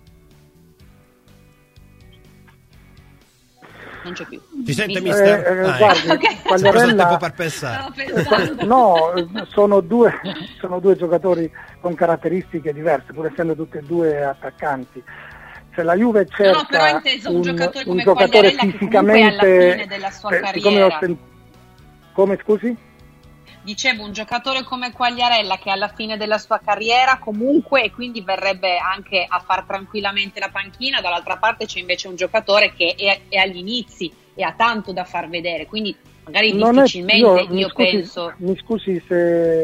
Non c'è più. Ci sente, mister? Guardi, Quagliarella, tempo per pensare. No, sono due giocatori con caratteristiche diverse, pur essendo tutti e due attaccanti. Se la Juve cerca però inteso un giocatore come giocatore fisicamente, alla fine della sua carriera. Come scusi? Dicevo, un giocatore come Quagliarella che alla fine della sua carriera comunque, e quindi verrebbe anche a far tranquillamente la panchina. Dall'altra parte c'è invece un giocatore che è agli inizi e ha tanto da far vedere, quindi magari difficilmente penso. Mi scusi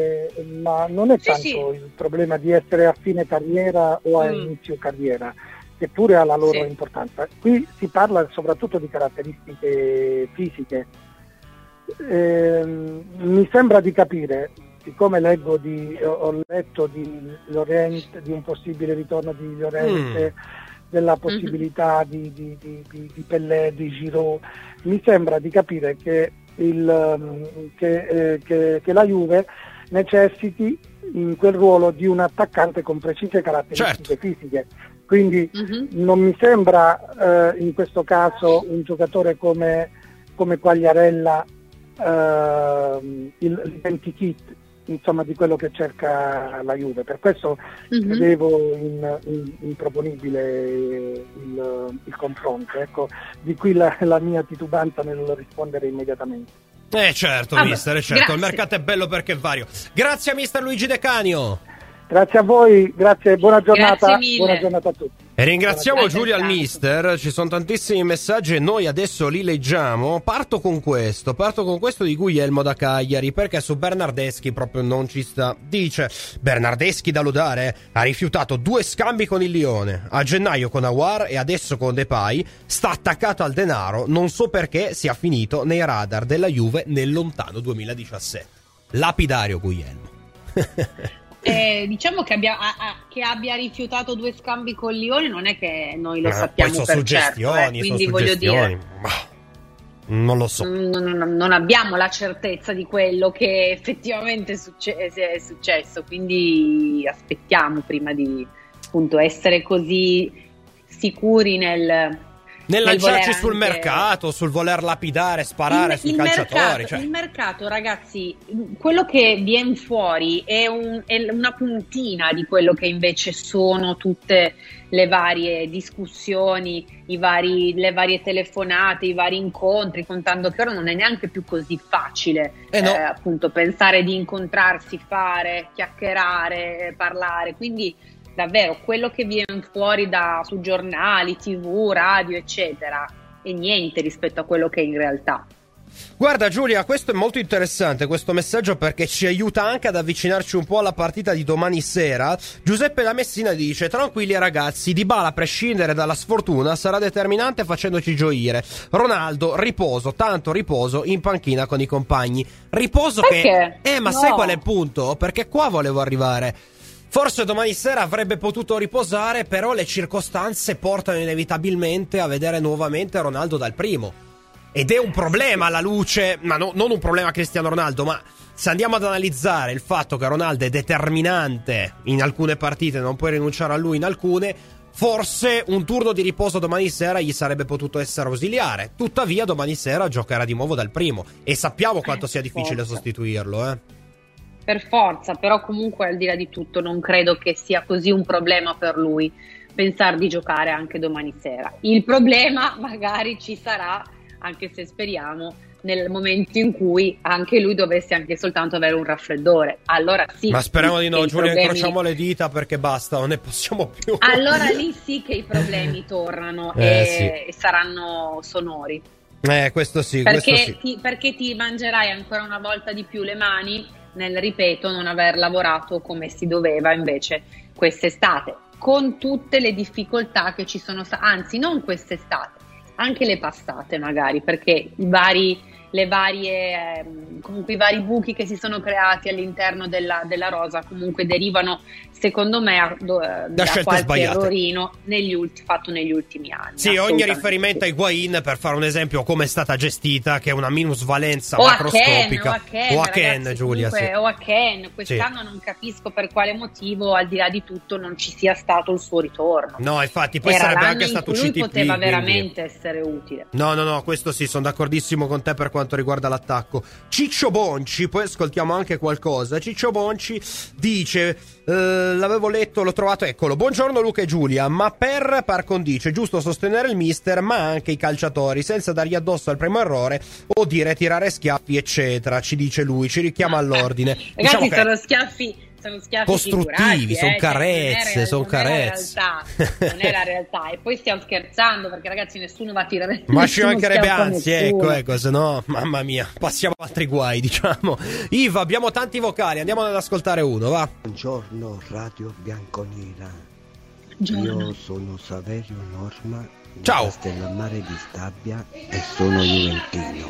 ma non è tanto il problema di essere a fine carriera o a inizio carriera. che pure ha la loro importanza. Qui si parla soprattutto di caratteristiche fisiche. Mi sembra di capire, siccome ho letto di Llorente, di un possibile ritorno di Llorente, della possibilità di Pellè, di Giroud, mi sembra di capire che la Juve necessiti in quel ruolo di un attaccante con precise caratteristiche fisiche. Quindi non mi sembra in questo caso un giocatore come Quagliarella l'identikit, insomma, di quello che cerca la Juve. Per questo vedevo improponibile il confronto, ecco, di qui la mia titubanza nel rispondere immediatamente. Certo, mister, certo, il mercato è bello perché è vario. Grazie a mister Luigi De Canio. Grazie a voi, grazie, buona giornata, buona giornata a tutti. E ringraziamo Giulia al mister, ci sono tantissimi messaggi e noi adesso li leggiamo. Parto con questo di Guglielmo da Cagliari, perché su Bernardeschi proprio non ci sta. Dice: Bernardeschi da lodare, ha rifiutato 2 scambi con il Lione, a gennaio con Aouar e adesso con Depay, sta attaccato al denaro, non so perché sia finito nei radar della Juve nel lontano 2017. Lapidario Guglielmo. Diciamo che abbia rifiutato 2 scambi con Lione non è che noi lo sappiamo poi per certo, quindi voglio dire, non lo so, non abbiamo la certezza di quello che effettivamente è successo, quindi aspettiamo prima di appunto essere così sicuri nel lanciarci sul mercato, sul voler lapidare, sparare sui calciatori. Il mercato, ragazzi, quello che viene fuori è una puntina di quello che invece sono tutte le varie discussioni, le varie telefonate, i vari incontri, contando che ora non è neanche più così facile appunto pensare di incontrarsi, fare, chiacchierare, parlare, quindi davvero quello che viene fuori su giornali, TV, radio, eccetera, è niente rispetto a quello che è in realtà. Guarda Giulia, questo è molto interessante, questo messaggio, perché ci aiuta anche ad avvicinarci un po' alla partita di domani sera. Giuseppe da Messina dice: tranquilli ragazzi, Dybala a prescindere dalla sfortuna sarà determinante facendoci gioire. Ronaldo, riposo, tanto riposo in panchina con i compagni. Riposo perché? Ma sai qual è il punto? Perché qua volevo arrivare. Forse domani sera avrebbe potuto riposare, però le circostanze portano inevitabilmente a vedere nuovamente Ronaldo dal primo. Ed è un problema alla luce, ma non un problema Cristiano Ronaldo, ma se andiamo ad analizzare il fatto che Ronaldo è determinante in alcune partite, non puoi rinunciare a lui in alcune, forse un turno di riposo domani sera gli sarebbe potuto essere ausiliare. Tuttavia domani sera giocherà di nuovo dal primo e sappiamo quanto sia difficile sostituirlo, Per forza, però comunque al di là di tutto non credo che sia così un problema per lui pensare di giocare anche domani sera. Il problema magari ci sarà, anche se speriamo, nel momento in cui anche lui dovesse anche soltanto avere un raffreddore. Allora sì. Ma speriamo di no, Giulia, incrociamo le dita perché basta, non ne possiamo più. Allora lì sì che i problemi tornano e saranno sonori. Questo sì. Perché ti mangerai ancora una volta di più le mani nel, ripeto, non aver lavorato come si doveva invece quest'estate, con tutte le difficoltà che ci sono state, anzi non quest'estate, anche le passate magari, perché comunque i vari buchi che si sono creati all'interno della rosa comunque derivano, secondo me, da qualche sbagliate. Errorino fatto negli ultimi anni. Sì, ogni riferimento a Higuain, per fare un esempio, come è stata gestita, che è una minusvalenza macroscopica. O a Ken, ragazzi, Giulia, comunque, sì. O a Ken, quest'anno non capisco per quale motivo, al di là di tutto, non ci sia stato il suo ritorno. No, infatti, poi sarebbe anche stato CTP. Lui poteva veramente essere utile. No, questo sì, sono d'accordissimo con te per quanto riguarda l'attacco. Ciccio Bonci, poi ascoltiamo anche qualcosa. Ciccio Bonci dice: l'avevo letto, l'ho trovato, eccolo. Buongiorno Luca e Giulia, ma par condicio è giusto sostenere il mister ma anche i calciatori senza dargli addosso al primo errore o dire tirare schiaffi eccetera, ci dice lui, ci richiama all'ordine. Ragazzi, diciamo sono schiaffi costruttivi, sono carezze, non è la realtà. E poi stiamo scherzando, perché ragazzi nessuno va a tirare, ma ci mancherebbe, anzi, ecco, se no, mamma mia, passiamo a altri guai, diciamo. Iva, abbiamo tanti vocali, andiamo ad ascoltare uno, va. Buongiorno Radio Bianconera, Io sono Saverio Norma di Ciao. Castellammare di Stabia e sono juventino.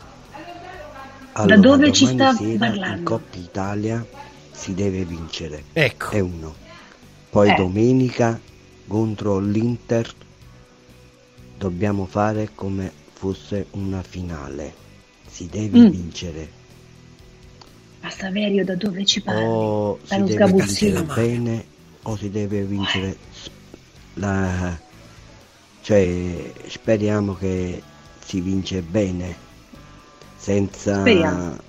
Da dove ci sta sera parlando? in Coppa Italia si deve vincere. Ecco. È uno. Poi domenica contro l'Inter dobbiamo fare come fosse una finale. Si deve vincere. Ma Saverio, da dove ci parli? O si Dallo deve sgabuzzino. vincere bene o si deve vincere cioè speriamo che si vince bene senza Speriamo.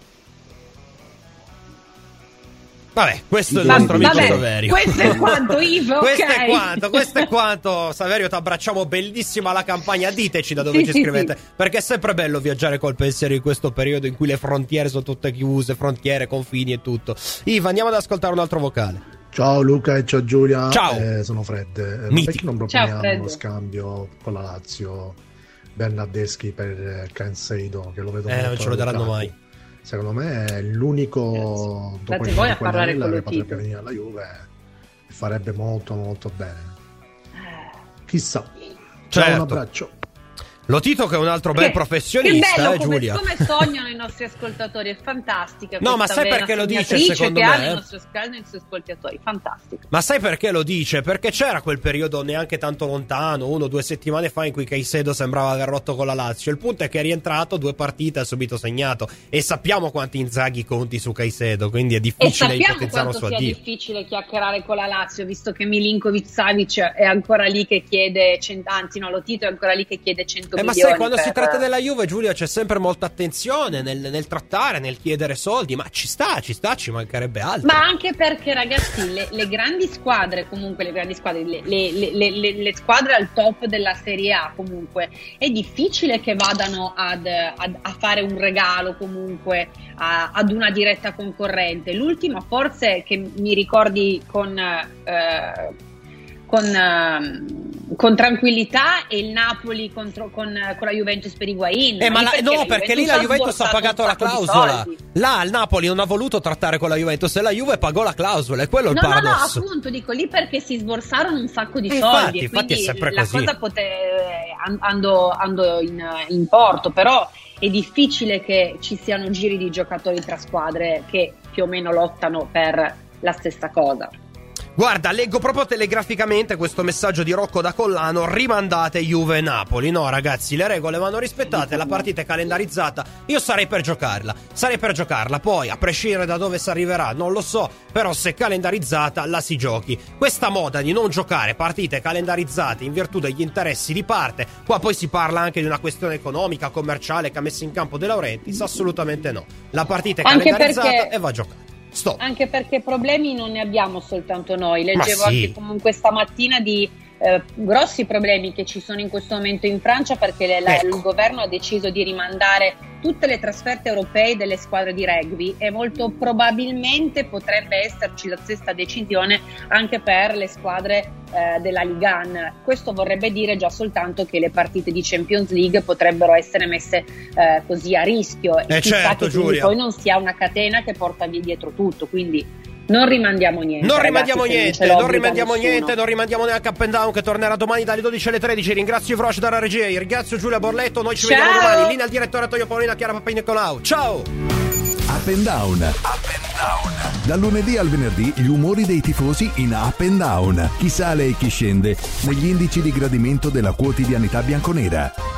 Vabbè, questo è il nostro amico Saverio. Questo è quanto, Ivo. Questo è quanto. Saverio, ti abbracciamo, bellissima la campagna. Diteci da dove ci scrivete, perché è sempre bello viaggiare col pensiero in questo periodo in cui le frontiere sono tutte chiuse, frontiere, confini e tutto. Iva, andiamo ad ascoltare un altro vocale. Ciao Luca e ciao Giulia. Ciao. Sono Fred. Mitico. Perché non proponiamo Fred. uno scambio con la Lazio, Bernardeschi per Caicedo, che lo vedo molto non ce lo daranno allocato. mai. Secondo me è l'unico dopo State il voi a parlare Quagliarella con che lo potrebbe Tito. venire alla Juve e farebbe molto molto bene. Chissà. Ciao, Certo. un abbraccio. Lo Tito che è un altro bel professionista, che bello, Giulia. come sognano i nostri ascoltatori, è fantastica. No, ma questa sai vena perché lo dice, sognatrice secondo che me? hanno i nostri ascoltatori, fantastico. Ma sai perché lo dice? Perché c'era quel periodo neanche tanto lontano, 1 o 2 settimane fa, in cui Caicedo sembrava aver rotto con la Lazio. Il punto è che è rientrato 2 partite e ha subito segnato. E sappiamo quanti Inzaghi conti su Caicedo, quindi è E difficile sappiamo ipotizzare un quanto suo sia addio. difficile chiacchierare con la Lazio, visto che Milinkovic-Savic è ancora lì che chiede, anzi no, lo Tito è ancora lì che chiede 100 Ma milioni. sai, quando si per- tratta della Juve, Giulia, c'è sempre molta attenzione nel trattare, nel chiedere soldi, ma ci sta, ci mancherebbe altro. Ma anche perché, ragazzi, le grandi squadre, comunque le grandi squadre, le squadre al top della Serie A, comunque, è difficile che vadano a fare un regalo, comunque, ad una diretta concorrente. L'ultima, forse, che mi ricordi con tranquillità, è il Napoli con la Juventus per Higuain. Perché lì la Juventus ha pagato la clausola. Là il Napoli non ha voluto trattare con la Juventus e la Juve pagò la clausola, è quello il paradosso. No, appunto, dico lì perché si sborsarono un sacco di Infatti, soldi. infatti è sempre la così. cosa andò in porto, però è difficile che ci siano giri di giocatori tra squadre che più o meno lottano per la stessa cosa. Guarda, leggo proprio telegraficamente questo messaggio di Rocco da Collano: rimandate Juve-Napoli. No, ragazzi, le regole vanno rispettate, la partita è calendarizzata, io sarei per giocarla, poi a prescindere da dove si arriverà non lo so, però se è calendarizzata la si giochi. Questa moda di non giocare partite calendarizzate in virtù degli interessi di parte, qua poi si parla anche di una questione economica, commerciale che ha messo in campo De Laurentiis, assolutamente no, la partita è Anche calendarizzata perché- e va giocata. Stop. Anche perché problemi non ne abbiamo soltanto noi. Leggevo Ma sì. anche comunque stamattina di grossi problemi che ci sono in questo momento in Francia, perché il governo ha deciso di rimandare tutte le trasferte europee delle squadre di rugby e molto probabilmente potrebbe esserci la stessa decisione anche per le squadre della Ligue 1. Questo vorrebbe dire già soltanto che le partite di Champions League potrebbero essere messe così a rischio, e chissà certo, che quindi Giulia. poi non sia una catena che porta via dietro tutto, quindi non rimandiamo niente. Non ragazzi, rimandiamo se non niente, ce l'obbliga non rimandiamo nessuno. niente, non rimandiamo neanche Up and Down, che tornerà domani dalle 12 alle 13. Ringrazio i Froci dalla regia, ringrazio Giulia Borletto, noi ci vediamo domani. Linea al direttore Antonio Paolina, Chiara Pappai Nicolau. Ciao! Up and Down. Dal lunedì al venerdì gli umori dei tifosi in Up and Down. Chi sale e chi scende negli indici di gradimento della quotidianità bianconera.